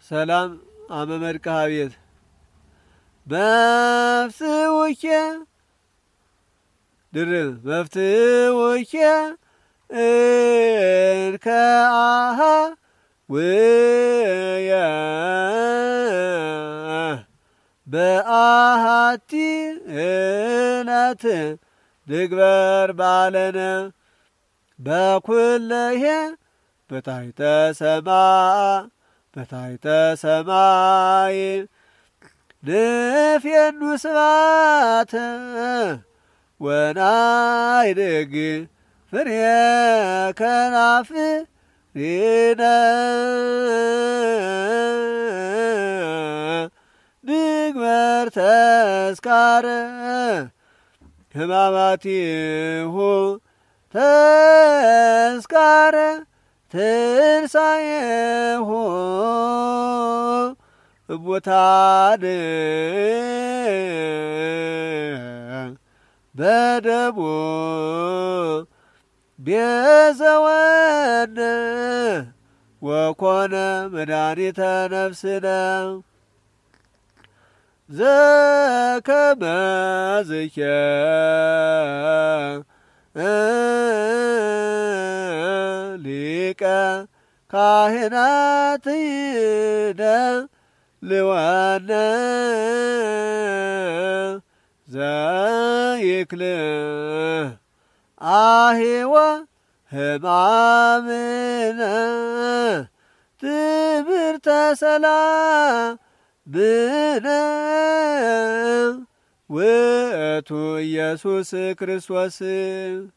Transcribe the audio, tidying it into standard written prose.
ሰላም አመመድከ ቤት መፍትውኬ ድርብ መፍትውኬ እንከአሃ ውየ በአሃቲ እነት ድግበር ባለነ በኩለሄ በታሕተ ሰማይ ንፌኑ ስብሐተ ወናይድግ ፍሬ ከናፍሪነ ንግበር ተስካረ ሕማማቲሁ ተስካረ ትንሣኤሁ እሙታን በደሙ ቤዘወነ ወኮነ መድኃኒተ ነፍስነ ዘከመ ዝኬ ሊቀ ካህናትነ ልወነ ዘይክል አሂወ ሕማምነ ትምህርተ ሰላምነ ውእቱ ኢየሱስ ክርስቶስ